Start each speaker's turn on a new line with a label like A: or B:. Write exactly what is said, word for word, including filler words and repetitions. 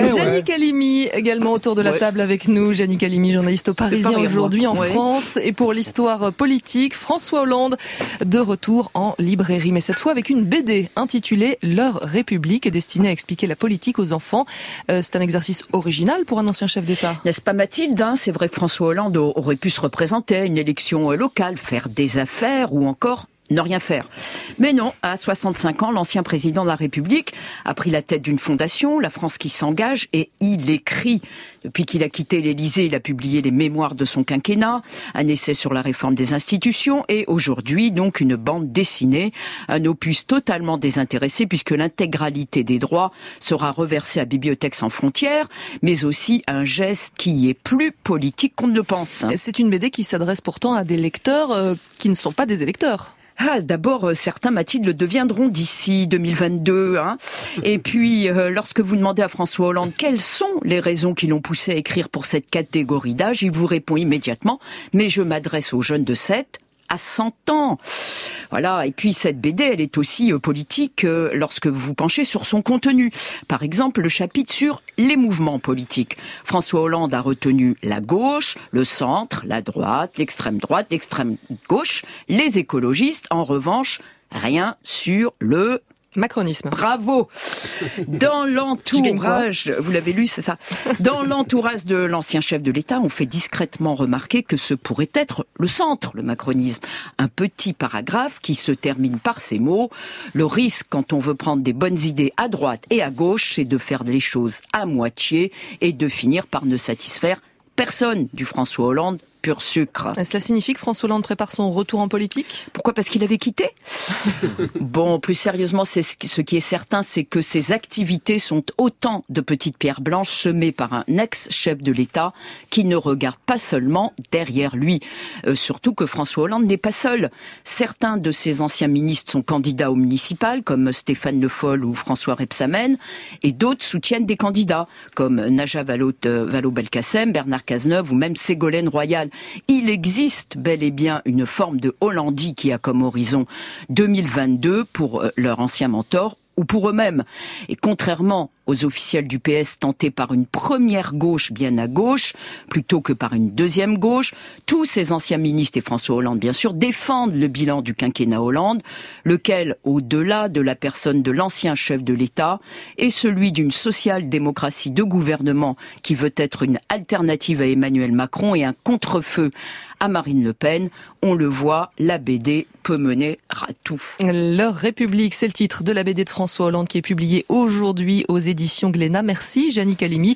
A: Jannick
B: ouais.
A: Halimi, également autour de la
C: ouais.
A: table avec nous. Jannick Halimi, journaliste au Parisien
C: Paris,
A: aujourd'hui en
C: ouais.
A: France. Et pour l'histoire politique, François Hollande de retour en librairie. Mais cette fois avec une B D intitulée Leur République, destinée à expliquer la politique aux enfants. Euh, c'est un exercice original pour un ancien chef d'État.
C: N'est-ce pas Mathilde, hein, c'est vrai que François Hollande aurait pu se représenter à une élection locale, faire des affaires ou encore ne rien faire. Mais non, à soixante-cinq ans, l'ancien président de la République a pris la tête d'une fondation, La France qui s'engage, et il écrit. Depuis qu'il a quitté l'Élysée, il a publié les mémoires de son quinquennat, un essai sur la réforme des institutions, et aujourd'hui, donc, une bande dessinée, un opus totalement désintéressé, puisque l'intégralité des droits sera reversée à Bibliothèques sans frontières, mais aussi un geste qui est plus politique qu'on ne le pense.
A: C'est une B D qui s'adresse pourtant à des lecteurs euh, qui ne sont pas des électeurs.
C: Ah, d'abord, euh, certains, Mathilde, le deviendront d'ici deux mille vingt-deux. Hein. Et puis, euh, lorsque vous demandez à François Hollande quelles sont les raisons qui l'ont poussé à écrire pour cette catégorie d'âge, il vous répond immédiatement « Mais je m'adresse aux jeunes de sept à cent ans ». Voilà. Et puis cette B D, elle est aussi euh, politique euh, lorsque vous vous penchez sur son contenu. Par exemple, le chapitre sur les mouvements politiques. François Hollande a retenu la gauche, le centre, la droite, l'extrême droite, l'extrême gauche, les écologistes. En revanche, rien sur le
A: macronisme.
C: Bravo. Dans l'entourage, vous l'avez lu, c'est ça. Dans l'entourage de l'ancien chef de l'État, on fait discrètement remarquer que ce pourrait être le centre, le macronisme. Un petit paragraphe qui se termine par ces mots. Le risque, quand on veut prendre des bonnes idées à droite et à gauche, c'est de faire les choses à moitié et de finir par ne satisfaire personne du François Hollande pur sucre.
A: Cela signifie que François Hollande prépare son retour en politique ?
C: Pourquoi ? Parce qu'il avait quitté ? Bon, plus sérieusement, c'est ce qui est certain, c'est que ces activités sont autant de petites pierres blanches semées par un ex-chef de l'État qui ne regarde pas seulement derrière lui. Euh, surtout que François Hollande n'est pas seul. Certains de ses anciens ministres sont candidats aux municipales, comme Stéphane Le Foll ou François Rebsamen, et d'autres soutiennent des candidats, comme Najat Vallaud-Belkacem, Bernard Cazeneuve ou même Ségolène Royal. Il existe bel et bien une forme de Hollandie qui a comme horizon deux mille vingt-deux pour leur ancien mentor ou pour eux-mêmes. Et contrairement aux officiels du P S tentés par une première gauche bien à gauche, plutôt que par une deuxième gauche, tous ces anciens ministres et François Hollande, bien sûr, défendent le bilan du quinquennat Hollande, lequel, au-delà de la personne de l'ancien chef de l'État, est celui d'une social-démocratie de gouvernement qui veut être une alternative à Emmanuel Macron et un contre-feu à Marine Le Pen. On le voit, la B D peut mener à tout.
A: Leur République, c'est le titre de la B D de François Hollande qui est publiée aujourd'hui aux éditions Glénat. Merci Jannick Halimi.